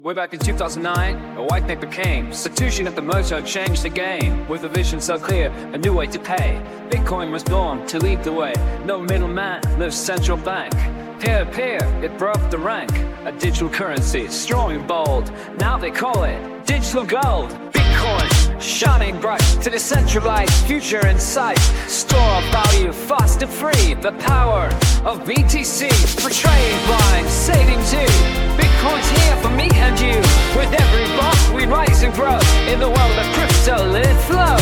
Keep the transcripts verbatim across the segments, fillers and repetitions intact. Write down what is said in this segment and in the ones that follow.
Way back in two thousand nine, a white paper came. Satoshi Nakamoto changed the game. With a vision so clear, a new way to pay. Bitcoin was born to lead the way. No middleman, no central bank. Peer-to-peer, it broke the rank. A digital currency, strong and bold. Now they call it digital gold. Bitcoin, shining bright to the decentralized future in sight. Store of value, fast and free. The power of B T C, portraying blind, saving too. Bitcoin's here for me and you. With every block we rise and grow. In the world of crypto, let it flow.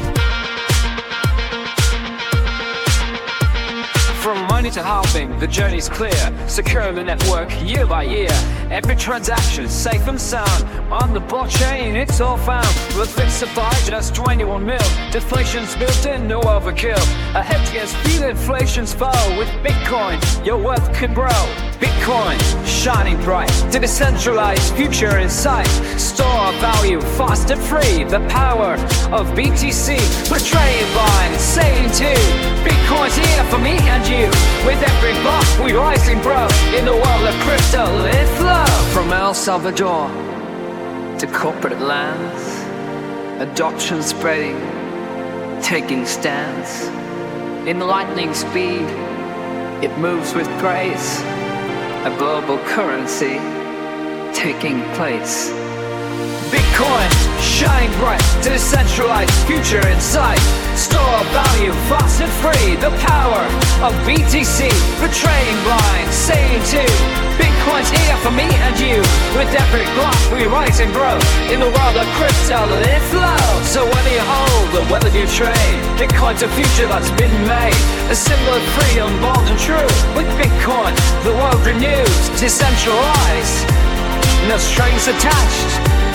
From money to halving, the journey's clear. Secure the network year by year. Every transaction safe and sound. On the blockchain, it's all found. With fixed supply, just twenty-one mil. Deflation's built in, no overkill. A hedge against fiat inflation's foe. With Bitcoin, your wealth can grow. Bitcoin, shining bright, the decentralized future in sight. Store of value, fast and free. The power of B T C, portraying blind, saying too. Bitcoin's here for me and you. With every block we rise and grow. In the world of crypto, let it flow. From El Salvador to corporate lands, adoption spreading, taking stands. In lightning speed, it moves with grace. A global currency taking place. Bitcoin, shining bright to the decentralized future in sight. Store of value, fast and free. The power of B T C, portraying blind, saying too. Bitcoin's here for me and you. With every block we rise and grow. In the world of crypto, let it flow. So whether you hold or whether you trade, Bitcoin's a future that's been made. A symbol of freedom, bold and true. With Bitcoin, the world renews, decentralized, no strings attached.